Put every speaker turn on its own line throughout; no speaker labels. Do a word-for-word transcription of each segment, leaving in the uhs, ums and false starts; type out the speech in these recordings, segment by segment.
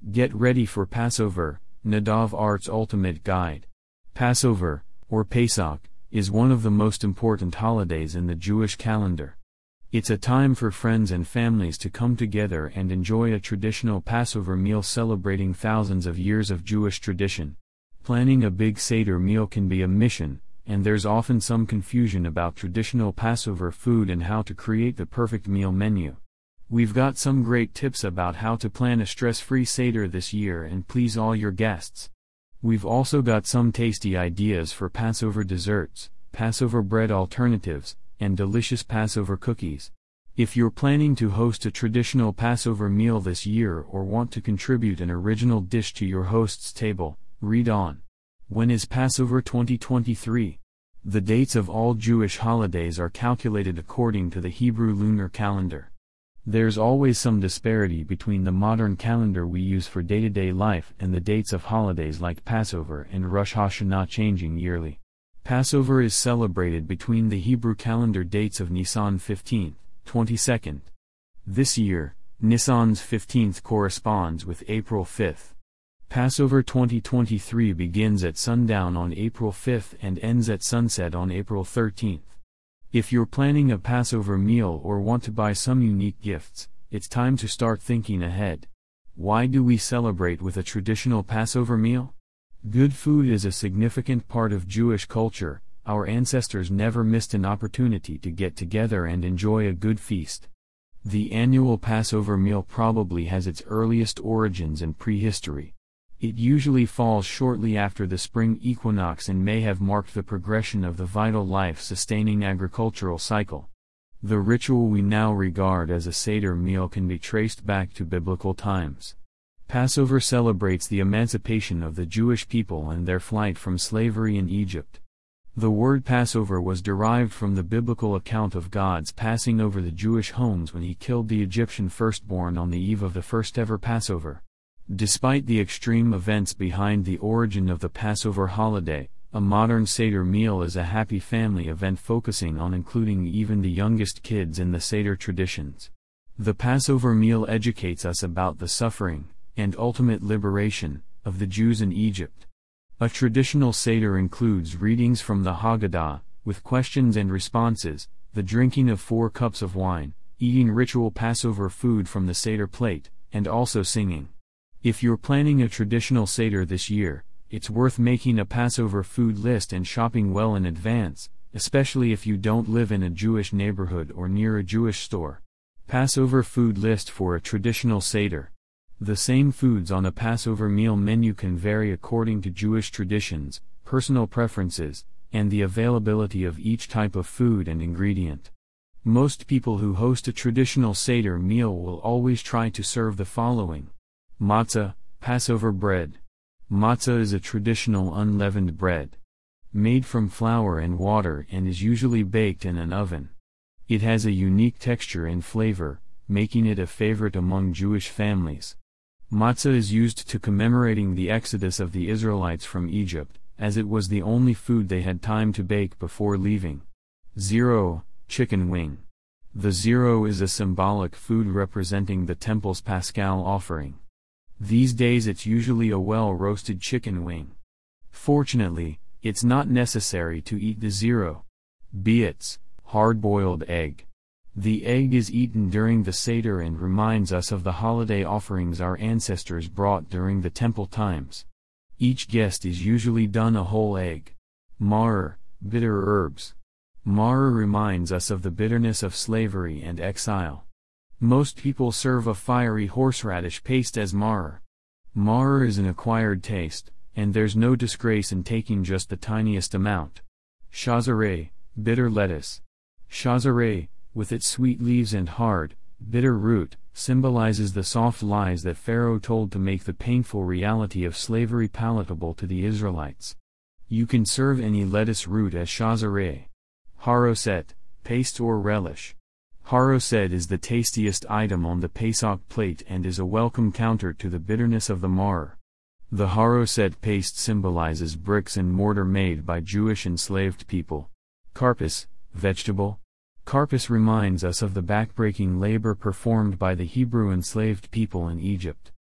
Get ready for Passover, Nadav Art's ultimate guide. Passover, or Pesach, is one of the most important holidays in the Jewish calendar. It's a time for friends and families to come together and enjoy a traditional Passover meal celebrating thousands of years of Jewish tradition. Planning a big Seder meal can be a mission, and there's often some confusion about traditional Passover food and how to create the perfect meal menu. We've got some great tips about how to plan a stress-free Seder this year and please all your guests. We've also got some tasty ideas for Passover desserts, Passover bread alternatives, and delicious Passover cookies. If you're planning to host a traditional Passover meal this year or want to contribute an original dish to your host's table, read on. When is Passover twenty twenty-three? The dates of all Jewish holidays are calculated according to the Hebrew lunar calendar. There's always some disparity between the modern calendar we use for day-to-day life and the dates of holidays like Passover and Rosh Hashanah changing yearly. Passover is celebrated between the Hebrew calendar dates of Nisan fifteenth, twenty-second. This year, Nisan's fifteenth corresponds with April fifth. Passover twenty twenty-three begins at sundown on April fifth and ends at sunset on April thirteenth. If you're planning a Passover meal or want to buy some unique gifts, it's time to start thinking ahead. Why do we celebrate with a traditional Passover meal? Good food is a significant part of Jewish culture. Our ancestors never missed an opportunity to get together and enjoy a good feast. The annual Passover meal probably has its earliest origins in prehistory. It usually falls shortly after the spring equinox and may have marked the progression of the vital life-sustaining agricultural cycle. The ritual we now regard as a Seder meal can be traced back to biblical times. Passover celebrates the emancipation of the Jewish people and their flight from slavery in Egypt. The word Passover was derived from the biblical account of God's passing over the Jewish homes when he killed the Egyptian firstborn on the eve of the first ever Passover. Despite the extreme events behind the origin of the Passover holiday, a modern Seder meal is a happy family event focusing on including even the youngest kids in the Seder traditions. The Passover meal educates us about the suffering, and ultimate liberation, of the Jews in Egypt. A traditional Seder includes readings from the Haggadah, with questions and responses, the drinking of four cups of wine, eating ritual Passover food from the Seder plate, and also singing. If you're planning a traditional Seder this year, it's worth making a Passover food list and shopping well in advance, especially if you don't live in a Jewish neighborhood or near a Jewish store. Passover food list for a traditional Seder. The same foods on a Passover meal menu can vary according to Jewish traditions, personal preferences, and the availability of each type of food and ingredient. Most people who host a traditional Seder meal will always try to serve the following. Matzah, Passover bread. Matzah is a traditional unleavened bread. Made from flour and water and is usually baked in an oven. It has a unique texture and flavor, making it a favorite among Jewish families. Matzah is used to commemorating the exodus of the Israelites from Egypt, as it was the only food they had time to bake before leaving. Zero, chicken wing. The zero is a symbolic food representing the temple's Paschal offering. These days it's usually a well-roasted chicken wing. Fortunately, it's not necessary to eat the zero. Bietz, hard-boiled egg. The egg is eaten during the Seder and reminds us of the holiday offerings our ancestors brought during the temple times. Each guest is usually done a whole egg. Maror, bitter herbs. Maror reminds us of the bitterness of slavery and exile. Most people serve a fiery horseradish paste as maror. Maror is an acquired taste, and there's no disgrace in taking just the tiniest amount. Chazareh, bitter lettuce. Chazareh, with its sweet leaves and hard, bitter root, symbolizes the soft lies that Pharaoh told to make the painful reality of slavery palatable to the Israelites. You can serve any lettuce root as chazareh. Haroset, paste or relish. Haroset is the tastiest item on the Pesach plate and is a welcome counter to the bitterness of the maror. The haroset paste symbolizes bricks and mortar made by Jewish enslaved people. Karpas, vegetable. Karpas reminds us of the backbreaking labor performed by the Hebrew enslaved people in Egypt.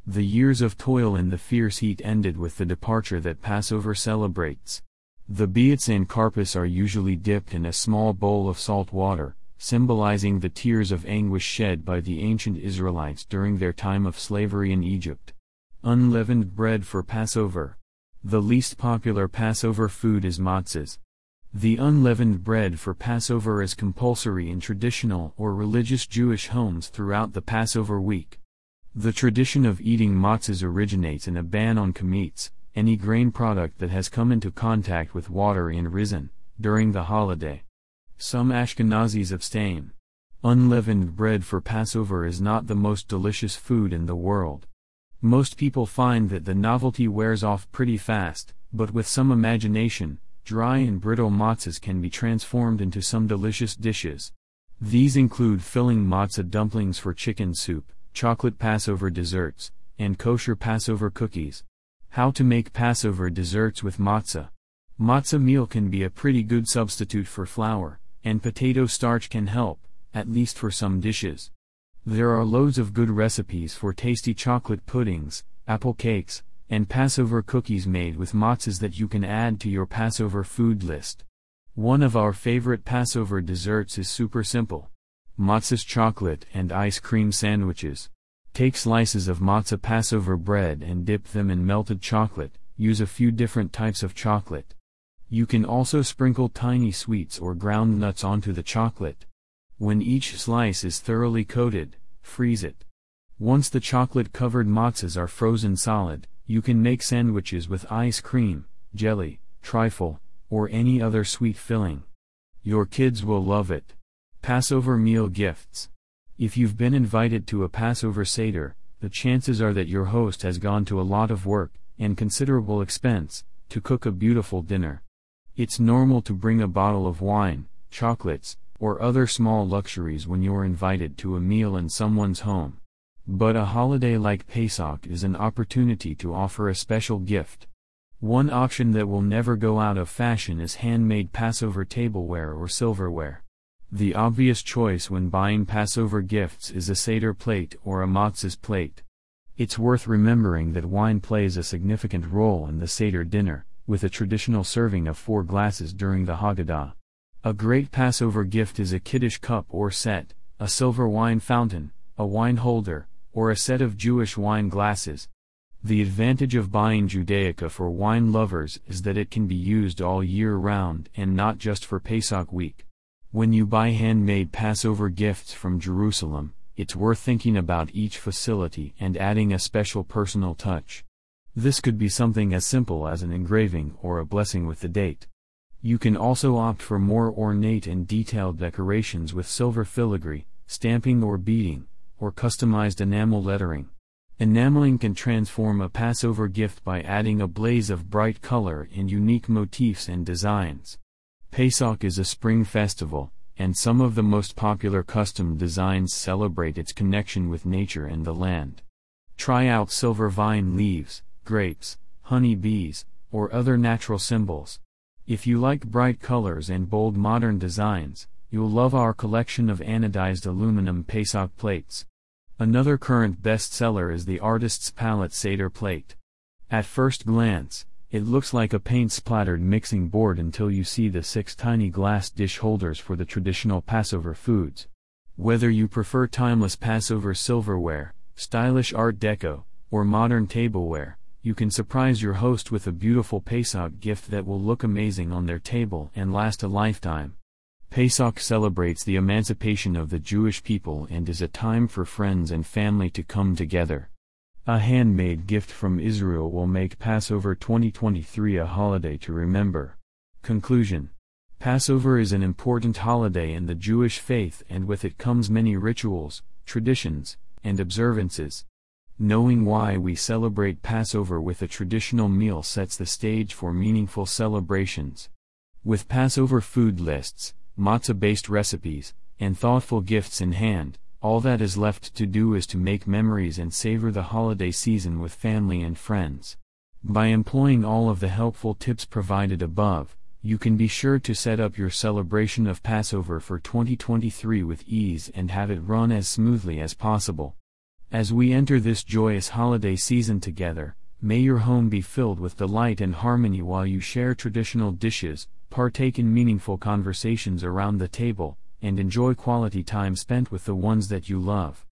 The years of toil in the fierce heat ended with the departure that Passover celebrates. The beets and karpas are usually dipped in a small bowl of salt water, symbolizing the tears of anguish shed by the ancient Israelites during their time of slavery in Egypt. Unleavened bread for Passover. The least popular Passover food is matzahs. The unleavened bread for Passover is compulsory in traditional or religious Jewish homes throughout the Passover week. The tradition of eating matzahs originates in a ban on chametz, any grain product that has come into contact with water and risen, during the holiday. Some Ashkenazis abstain. Unleavened bread for Passover is not the most delicious food in the world. Most people find that the novelty wears off pretty fast, but with some imagination, dry and brittle matzahs can be transformed into some delicious dishes. These include filling matzah dumplings for chicken soup, chocolate Passover desserts, and kosher Passover cookies. How to make Passover desserts with matzah. Matzah meal can be a pretty good substitute for flour, and potato starch can help, at least for some dishes. There are loads of good recipes for tasty chocolate puddings, apple cakes, and Passover cookies made with matzahs that you can add to your Passover food list. One of our favorite Passover desserts is super simple. Matzah's chocolate and ice cream sandwiches. Take slices of matzah Passover bread and dip them in melted chocolate. Use a few different types of chocolate. You can also sprinkle tiny sweets or ground nuts onto the chocolate. When each slice is thoroughly coated, freeze it. Once the chocolate-covered matzahs are frozen solid, you can make sandwiches with ice cream, jelly, trifle, or any other sweet filling. Your kids will love it. Passover meal gifts. If you've been invited to a Passover Seder, the chances are that your host has gone to a lot of work, and considerable expense, to cook a beautiful dinner. It's normal to bring a bottle of wine, chocolates, or other small luxuries when you're invited to a meal in someone's home. But a holiday like Pesach is an opportunity to offer a special gift. One option that will never go out of fashion is handmade Passover tableware or silverware. The obvious choice when buying Passover gifts is a Seder plate or a matzahs plate. It's worth remembering that wine plays a significant role in the Seder dinner, with a traditional serving of four glasses during the Haggadah. A great Passover gift is a Kiddush cup or set, a silver wine fountain, a wine holder, or a set of Jewish wine glasses. The advantage of buying Judaica for wine lovers is that it can be used all year round and not just for Pesach week. When you buy handmade Passover gifts from Jerusalem, it's worth thinking about each facility and adding a special personal touch. This could be something as simple as an engraving or a blessing with the date. You can also opt for more ornate and detailed decorations with silver filigree, stamping or beading, or customized enamel lettering. Enameling can transform a Passover gift by adding a blaze of bright color and unique motifs and designs. Pesach is a spring festival, and some of the most popular custom designs celebrate its connection with nature and the land. Try out silver vine leaves, grapes, honey bees, or other natural symbols. If you like bright colors and bold modern designs, you'll love our collection of anodized aluminum Pesach plates. Another current bestseller is the Artist's Palette Seder plate. At first glance, it looks like a paint-splattered mixing board until you see the six tiny glass dish holders for the traditional Passover foods. Whether you prefer timeless Passover silverware, stylish Art Deco, or modern tableware, you can surprise your host with a beautiful Pesach gift that will look amazing on their table and last a lifetime. Pesach celebrates the emancipation of the Jewish people and is a time for friends and family to come together. A handmade gift from Israel will make Passover twenty twenty-three a holiday to remember. Conclusion. Passover is an important holiday in the Jewish faith, and with it comes many rituals, traditions, and observances. Knowing why we celebrate Passover with a traditional meal sets the stage for meaningful celebrations. With Passover food lists, matzah-based recipes, and thoughtful gifts in hand, all that is left to do is to make memories and savor the holiday season with family and friends. By employing all of the helpful tips provided above, you can be sure to set up your celebration of Passover for twenty twenty-three with ease and have it run as smoothly as possible. As we enter this joyous holiday season together, may your home be filled with delight and harmony while you share traditional dishes, partake in meaningful conversations around the table, and enjoy quality time spent with the ones that you love.